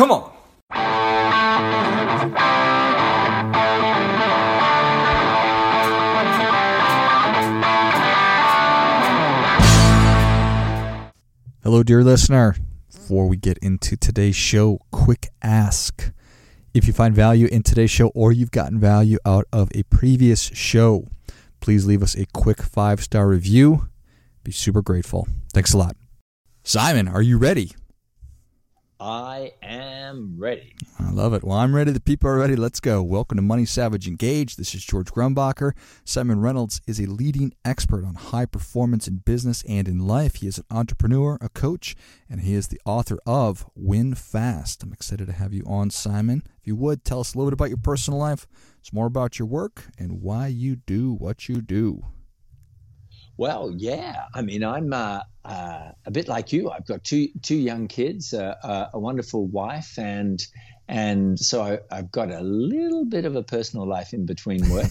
Come on. Hello, dear listener. Before we get into today's show, quick ask. If you find value in today's show or you've gotten value out of a previous show, please leave us a quick 5-star review. Be super grateful. Thanks a lot. Simon, are you ready? I am ready. I love it. Well, I'm ready. The people are ready. Let's go. Welcome to Money Savage Engage. This is George Grumbacher. Simon Reynolds is a leading expert on high performance in business and in life. He is an entrepreneur, a coach, and he is the author of Win Fast. I'm excited to have you on, Simon. If you would, tell us a little bit about your personal life, some more about your work, and why you do what you do. Well, yeah. I mean, I'm a bit like you. I've got two young kids, a wonderful wife, and so I've got a little bit of a personal life in between work.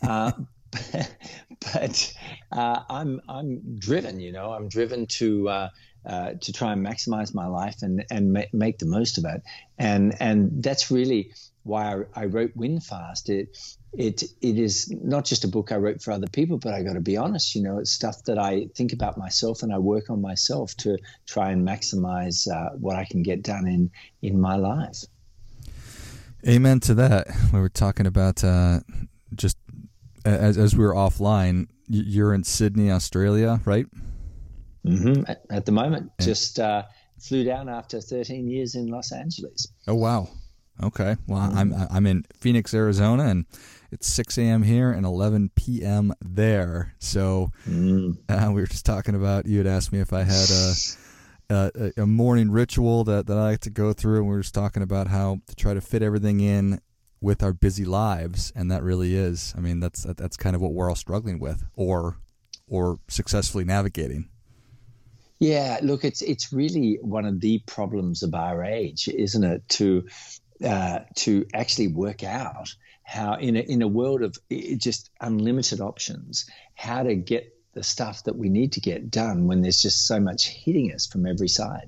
But I'm driven. You know, I'm driven to try and maximize my life and make the most of it. And that's really why I wrote Win Fast. It is not just a book I wrote for other people, but I got to be honest, you know, it's stuff that I think about myself and I work on myself to try and maximize what I can get done in my life. Amen to that. We were talking about just as we were offline, you're in Sydney, Australia, right? Mm-hmm. At the moment, just flew down after 13 years in Los Angeles. Oh, wow. Okay. Well, I'm in Phoenix, Arizona, and it's 6 a.m. here and 11 p.m. there. So we were just talking about, you had asked me if I had a morning ritual that I like to go through, and we were just talking about how to try to fit everything in with our busy lives, and that really is. I mean, that's kind of what we're all struggling with, or successfully navigating. Yeah, look, it's really one of the problems of our age, isn't it? To actually work out how in a world of just unlimited options, how to get the stuff that we need to get done when there's just so much hitting us from every side.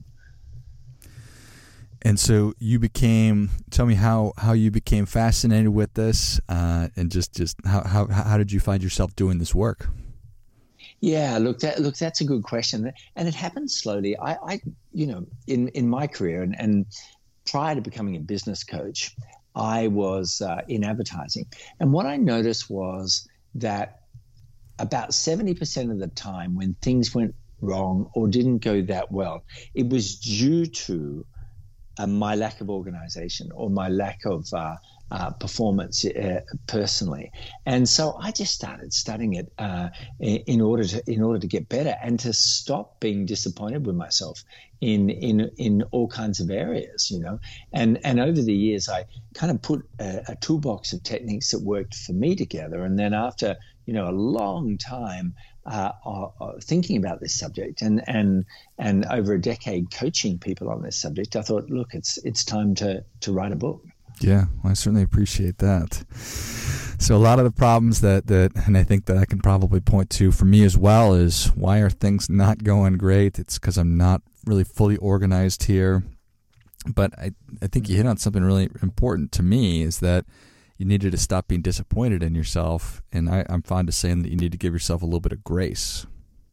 And so tell me how you became fascinated with this, and just how did you find yourself doing this work? Yeah, look, that's a good question, and it happened slowly. I you know, in my career and prior to becoming a business coach, I was in advertising, and what I noticed was that about 70% of the time when things went wrong or didn't go that well, it was due to my lack of organization or my lack of performance personally. And so I just started studying it in order to get better and to stop being disappointed with myself in all kinds of areas, you know. And over the years, I kind of put a toolbox of techniques that worked for me together. And then after, you know, a long time thinking about this subject and over a decade coaching people on this subject, I thought, look, it's time to write a book. Yeah, well, I certainly appreciate that. So a lot of the problems that and I think that I can probably point to for me as well is, why are things not going great? It's because I'm not really fully organized here. But I think you hit on something really important to me, is that you needed to stop being disappointed in yourself. And I'm fond of saying that you need to give yourself a little bit of grace.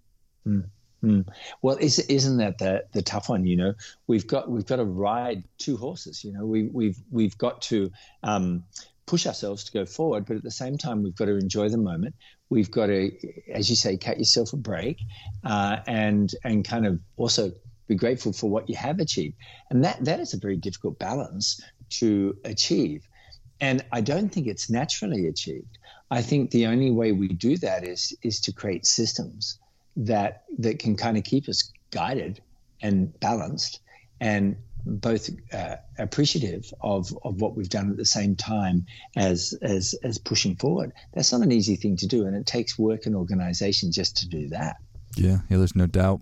Well, isn't that the tough one? You know, we've got to ride two horses. You know, we've got to push ourselves to go forward, but at the same time, we've got to enjoy the moment. We've got to, as you say, cut yourself a break, and kind of also be grateful for what you have achieved. And that is a very difficult balance to achieve. And I don't think it's naturally achieved. I think the only way we do that is to create systems that can kind of keep us guided and balanced and both appreciative of what we've done at the same time as pushing forward. That's not an easy thing to do, and it takes work and organization just to do that. Yeah, there's no doubt.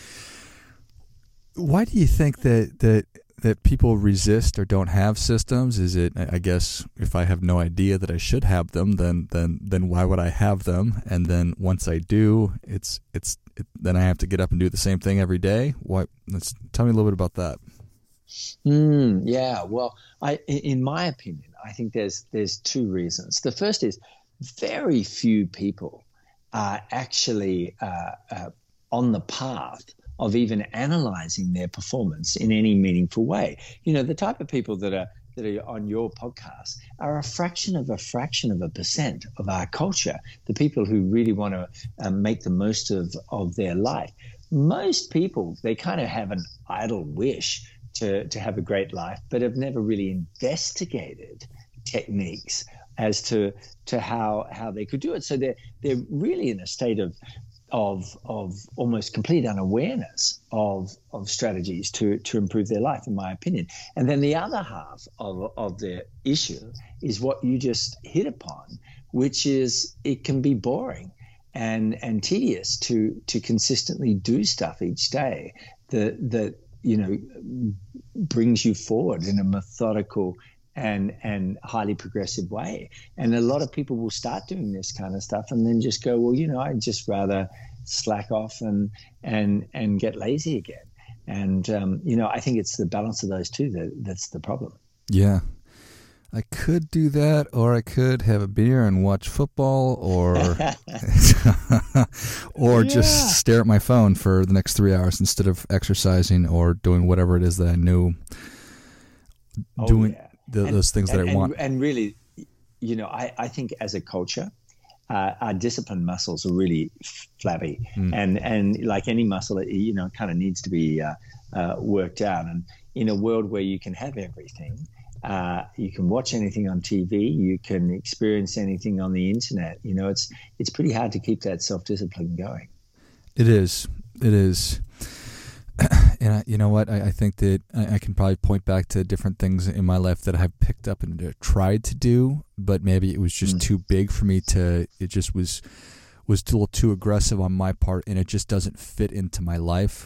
Why do you think that people resist or don't have systems? Is it, I guess, if I have no idea that I should have them, then why would I have them? And then once I do, then I have to get up and do the same thing every day. Tell me a little bit about that. Yeah. Well, in my opinion, I think there's two reasons. The first is very few people are actually on the path of even analyzing their performance in any meaningful way. You know, the type of people that are on your podcast are a fraction of a percent of our culture, the people who really want to make the most of their life. Most people, they kind of have an idle wish to have a great life, but have never really investigated techniques as to how they could do it. So they're really in a state of almost complete unawareness of strategies to improve their life, in my opinion. And then the other half of the issue is what you just hit upon, which is it can be boring and tedious to consistently do stuff each day that brings you forward in a methodical and highly progressive way. And a lot of people will start doing this kind of stuff and then just go, well, I'd just rather slack off and get lazy again. And, I think it's the balance of those two that's the problem. Yeah. I could do that, or I could have a beer and watch football, or just stare at my phone for the next 3 hours instead of exercising or doing whatever it is that I knew those things that I want. And really, I think as a culture, our discipline muscles are really flabby, and like any muscle, it kind of needs to be worked out. And in a world where you can have everything, you can watch anything on TV, you can experience anything on the internet. It's pretty hard to keep that self-discipline going. It is. And you know what? I think that I can probably point back to different things in my life that I've picked up and tried to do, but maybe it was just too big for me it just was a little too aggressive on my part, and it just doesn't fit into my life.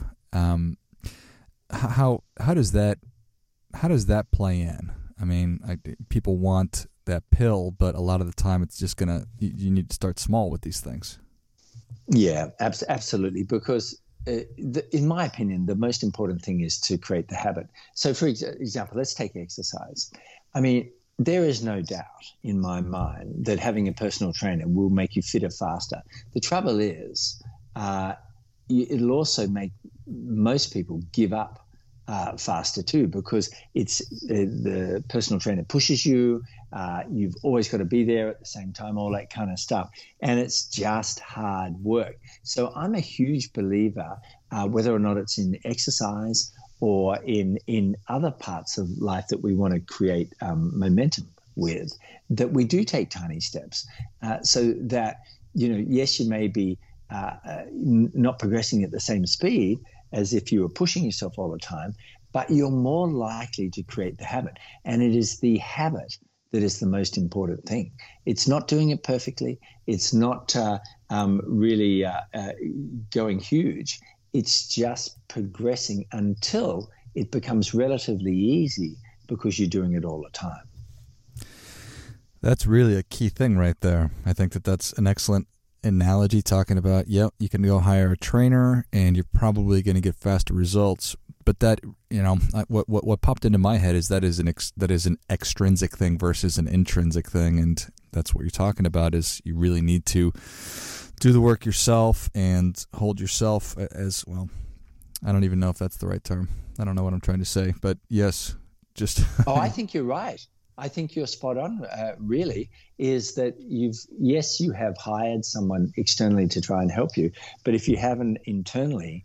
How does that play in? I mean, people want that pill, but a lot of the time it's just you need to start small with these things. Yeah, absolutely. Because in my opinion, the most important thing is to create the habit. So for example, let's take exercise. I mean, there is no doubt in my mind that having a personal trainer will make you fitter faster. The trouble is, it'll also make most people give up faster too, because it's the personal trainer pushes you. You've always got to be there at the same time, all that kind of stuff. And it's just hard work. So I'm a huge believer, whether or not it's in exercise or in other parts of life that we want to create momentum with, that we do take tiny steps so that, yes, you may be not progressing at the same speed as if you were pushing yourself all the time, but you're more likely to create the habit. And it is the habit that is the most important thing. It's not doing it perfectly. It's not really going huge. It's just progressing until it becomes relatively easy because you're doing it all the time. That's really a key thing right there. I think that's an excellent analogy, talking about, you can go hire a trainer and you're probably going to get faster results. But that, what popped into my head is that is an extrinsic thing versus an intrinsic thing. And that's what you're talking about, is you really need to do the work yourself and hold yourself as, well, I don't even know if that's the right term. I don't know what I'm trying to say, but yes, just. Oh, I think you're right. I think you're spot on, really, is that you have hired someone externally to try and help you. But if you haven't internally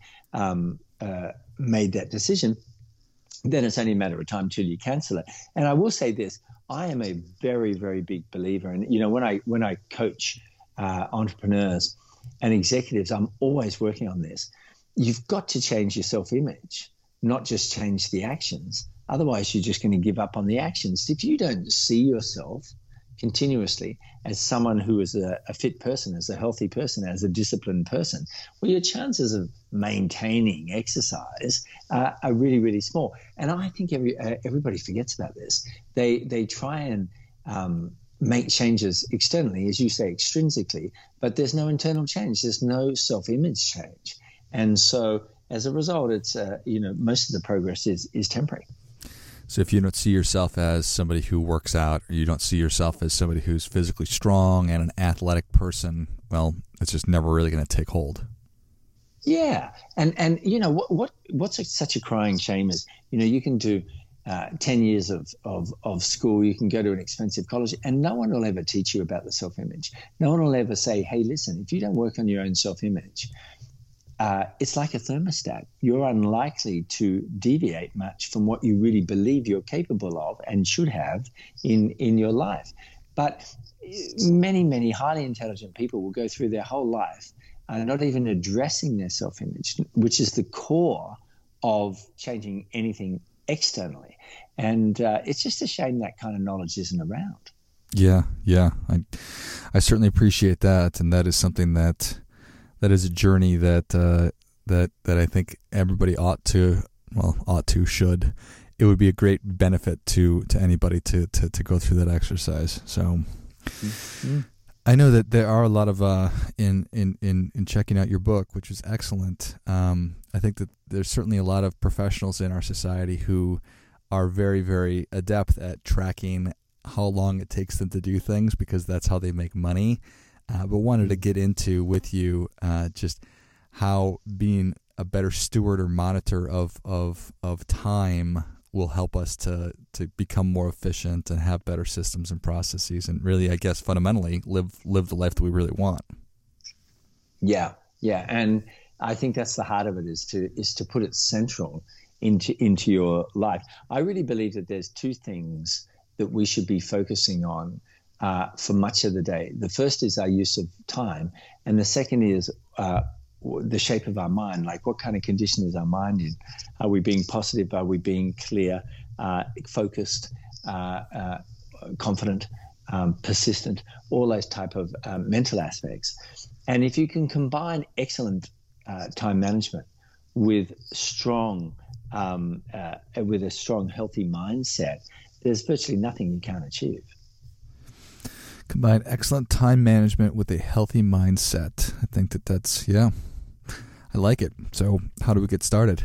made that decision, then it's only a matter of time till you cancel it. And I will say this, I am a very, very big believer. And, when I coach entrepreneurs and executives, I'm always working on this. You've got to change your self-image, not just change the actions. Otherwise, you're just going to give up on the actions. If you don't see yourself continuously as someone who is a fit person, as a healthy person, as a disciplined person, well, your chances of maintaining exercise are really, really small. And I think everybody forgets about this. They try and make changes externally, as you say, extrinsically, but there's no internal change. There's no self-image change. And so as a result, it's, most of the progress is temporary. So if you don't see yourself as somebody who works out, or you don't see yourself as somebody who's physically strong and an athletic person, well, it's just never really going to take hold. Yeah, and you know what's such a crying shame is, you know, you can do 10 years of school, you can go to an expensive college, and no one will ever teach you about the self-image. No one will ever say, hey, listen, if you don't work on your own self-image, it's like a thermostat. You're unlikely to deviate much from what you really believe you're capable of and should have in your life. But many, many highly intelligent people will go through their whole life not even addressing their self-image, which is the core of changing anything externally. And it's just a shame that kind of knowledge isn't around. Yeah. I certainly appreciate that, and that is something that is a journey that I think everybody should. It would be a great benefit to anybody to go through that exercise. So I know that there are a lot of in checking out your book, which is excellent. I think that there's certainly a lot of professionals in our society who are very, very adept at tracking how long it takes them to do things, because that's how they make money. But wanted to get into with you just how being a better steward or monitor of time will help us to become more efficient and have better systems and processes, and really, I guess, fundamentally live the life that we really want. Yeah, and I think that's the heart of it, is to put it central into your life. I really believe that there's two things that we should be focusing on for much of the day. The first is our use of time, and the second is the shape of our mind. Like, what kind of condition is our mind in? Are we being positive? Are we being clear, focused, confident, persistent? All those type of mental aspects. And if you can combine excellent time management with a strong, healthy mindset, there's virtually nothing you can't achieve. Combine excellent time management with a healthy mindset. I think that's, yeah, I like it. So how do we get started?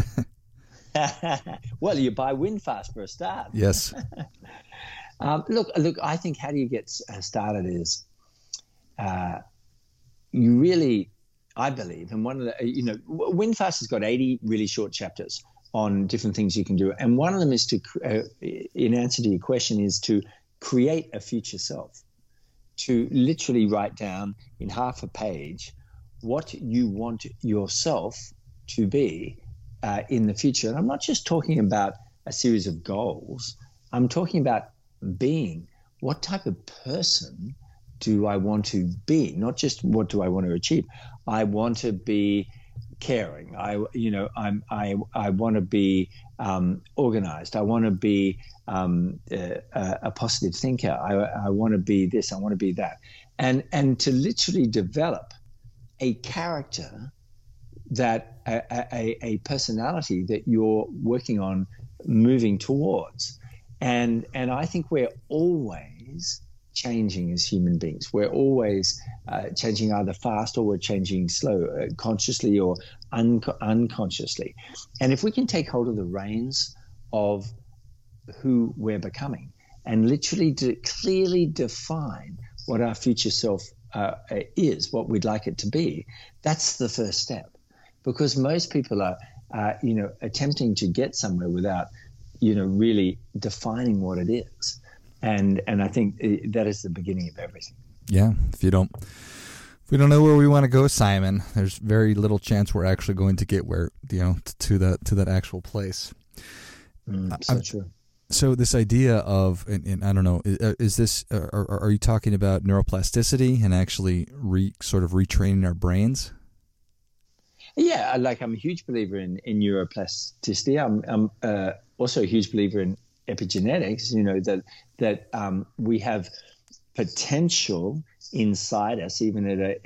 Well, you buy WinFast for a start. Yes. Look, I think how do you get started is you really, I believe, and one of the, WinFast has got 80 really short chapters on different things you can do. And one of them is to, in answer to your question, is to create a future self, to literally write down in half a page what you want yourself to be in the future. And I'm not just talking about a series of goals. I'm talking about being. What type of person do I want to be? Not just what do I want to achieve. I want to be caring. I want to be organized. I want to be a positive thinker. I want to be this. I want to be that. And to literally develop a character, that a personality that you're working on moving towards. And I think we're always changing as human beings. We're always changing either fast or we're changing slow, consciously or unconsciously. And if we can take hold of the reins of who we're becoming and literally clearly define what our future self is, what we'd like it to be, that's the first step. Because most people are, attempting to get somewhere without, really defining what it is. And I think that is the beginning of everything. Yeah. If we don't know where we want to go, Simon, there's very little chance we're actually going to get where, to that actual place. So true. So this idea of, and I don't know, is this, are you talking about neuroplasticity and actually sort of retraining our brains? Yeah, I'm a huge believer in neuroplasticity. I'm also a huge believer in epigenetics. That we have potential inside us, even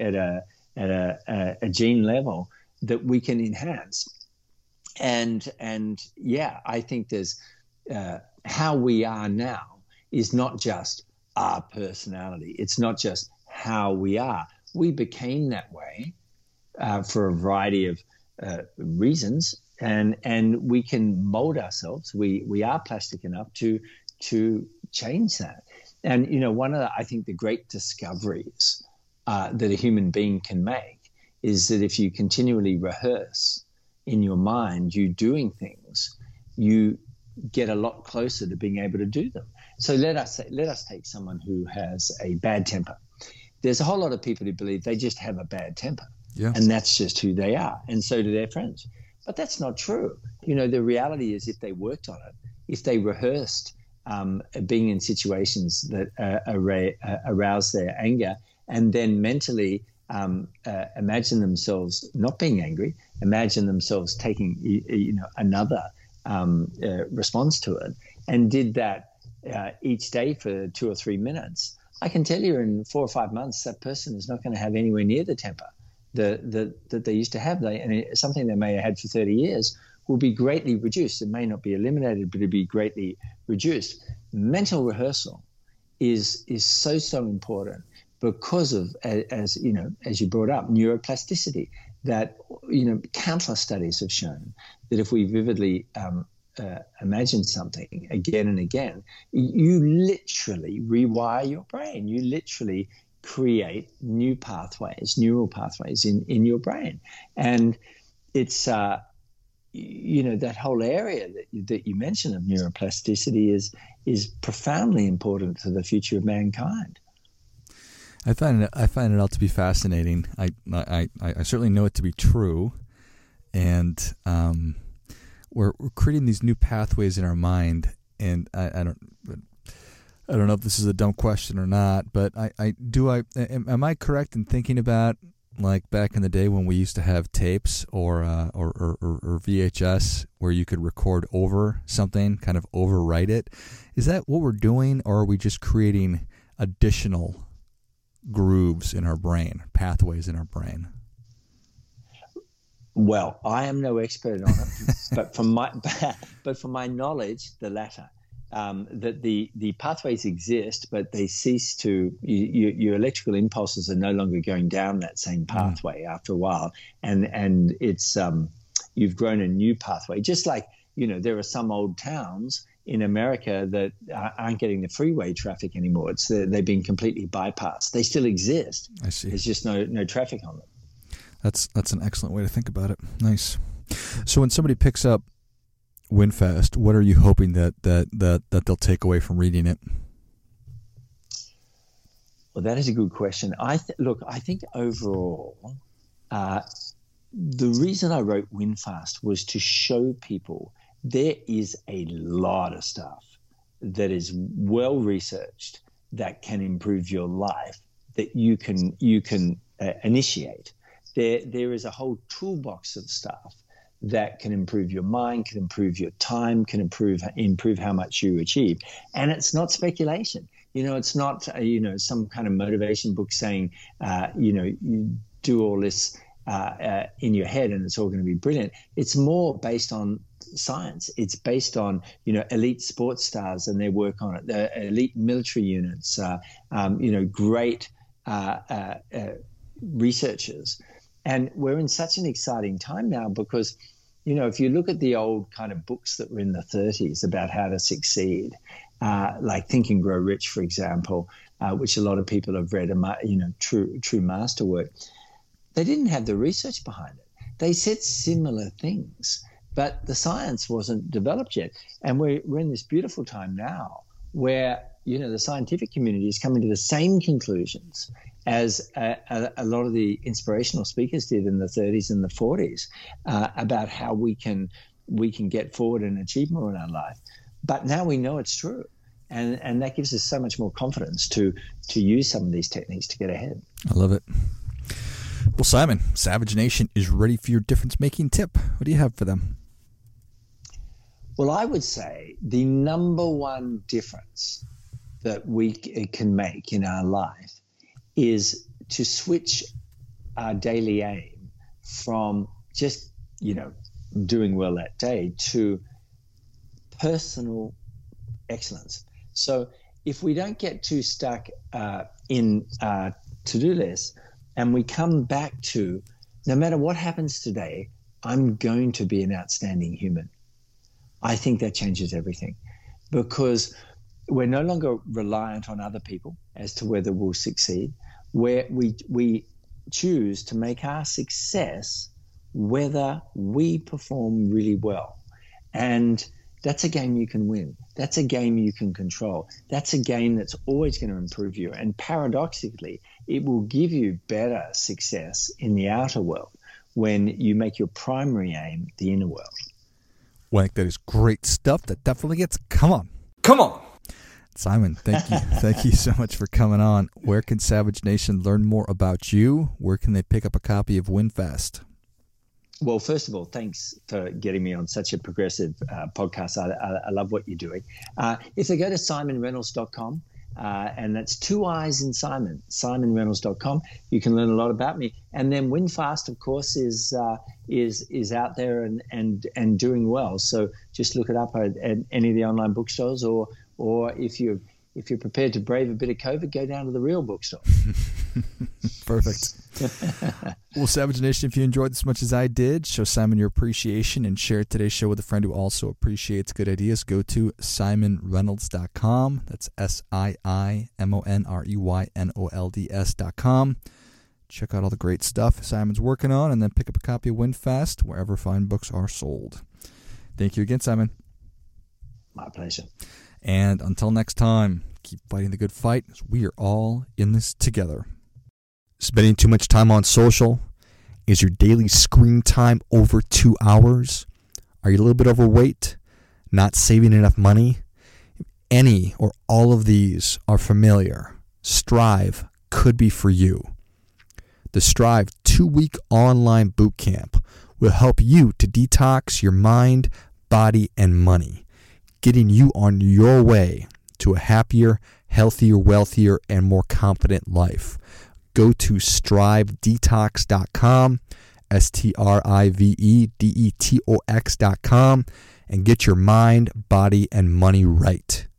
at a gene level, that we can enhance. And yeah, I think there's how we are now is not just our personality. It's not just how we are. We became that way for a variety of reasons, and we can mold ourselves. We are plastic enough to change that. And one of I think the great discoveries that a human being can make is that if you continually rehearse in your mind you doing things, you get a lot closer to being able to do them. So let us take someone who has a bad temper. There's a whole lot of people who believe they just have a bad temper, and that's just who they are, and so do their friends. But that's not true. The reality is, if they worked on it, if they rehearsed being in situations that arouse their anger, and then mentally imagine themselves not being angry, imagine themselves taking another response to it, and did that each day for 2 or 3 minutes, I can tell you in 4 or 5 months that person is not going to have anywhere near the temper that they used to have. Something they may have had for 30 years will be greatly reduced. It may not be eliminated, but it'll be greatly reduced. Mental rehearsal is so important because of, as you brought up, neuroplasticity. That countless studies have shown that if we vividly imagine something again and again, you literally rewire your brain. You literally create new pathways, neural pathways in your brain. And it's that whole area that you mentioned of neuroplasticity is profoundly important to the future of mankind. I find it all to be fascinating. I certainly know it to be true, and we're creating these new pathways in our mind. And I don't know if this is a dumb question or not, but am I correct in thinking about, like, back in the day when we used to have tapes or VHS where you could record over something, kind of overwrite it? Is that what we're doing, or are we just creating additional grooves in our brain, pathways in our brain? Well, I am no expert on it, but from my knowledge, the latter. That the pathways exist, but they cease to. Your electrical impulses are no longer going down that same pathway after a while, and it's you've grown a new pathway. Just like there are some old towns in America that aren't getting the freeway traffic anymore. They've been completely bypassed. They still exist. I see. There's just no traffic on them. That's an excellent way to think about it. Nice. So when somebody picks up WinFast, what are you hoping that they'll take away from reading it? Well, that is a good question. I think overall, the reason I wrote WinFast was to show people there is a lot of stuff that is well researched that can improve your life, that you can initiate. There is a whole toolbox of stuff that can improve your mind, can improve your time, can improve how much you achieve. And it's not speculation. It's not some kind of motivation book saying you do all this in your head and it's all going to be brilliant. It's more based on science. It's based on elite sports stars and their work on it, the elite military units, great researchers. And we're in such an exciting time now because, if you look at the old kind of books that were in the 30s about how to succeed, like Think and Grow Rich, for example, which a lot of people have read, true masterwork, they didn't have the research behind it. They said similar things, but the science wasn't developed yet. And we're in this beautiful time now where, the scientific community is coming to the same conclusions as a lot of the inspirational speakers did in the 30s and the 40s about how we can get forward and achieve more in our life. But now we know it's true. And that gives us so much more confidence to use some of these techniques to get ahead. I love it. Well, Simon, Savage Nation is ready for your difference-making tip. What do you have for them? Well, I would say the number one difference that we can make in our life is to switch our daily aim from just, doing well that day to personal excellence. So if we don't get too stuck in to-do lists and we come back to, no matter what happens today, I'm going to be an outstanding human. I think that changes everything, because we're no longer reliant on other people as to whether we'll succeed. Where we choose to make our success whether we perform really well. And that's a game you can win. That's a game you can control. That's a game that's always going to improve you. And paradoxically, it will give you better success in the outer world when you make your primary aim the inner world. Well, I think that is great stuff. That definitely gets, come on. Simon, thank you. Thank you so much for coming on. Where can Savage Nation learn more about you? Where can they pick up a copy of WinFast? Well, first of all, thanks for getting me on such a progressive podcast. I love what you're doing. If they go to simonreynolds.com, and that's 2 I's in Simon, simonreynolds.com, you can learn a lot about me. And then WinFast, of course, is out there and doing well. So just look it up at any of the online bookstores, or if you're prepared to brave a bit of COVID, go down to the real bookstore. Perfect. Well, Savage Nation, if you enjoyed this as much as I did, show Simon your appreciation and share today's show with a friend who also appreciates good ideas. Go to simonreynolds.com. That's SIIMONREYNOLDS.com. Check out all the great stuff Simon's working on, and then pick up a copy of WinFast wherever fine books are sold. Thank you again, Simon. My pleasure. And until next time, keep fighting the good fight. We are all in this together. Spending too much time on social? Is your daily screen time over 2 hours? Are you a little bit overweight? Not saving enough money? If any or all of these are familiar, Strive could be for you. The Strive 2-week online bootcamp will help you to detox your mind, body, and money, getting you on your way to a happier, healthier, wealthier, and more confident life. Go to strivedetox.com, STRIVEDETOX.com, and get your mind, body, and money right.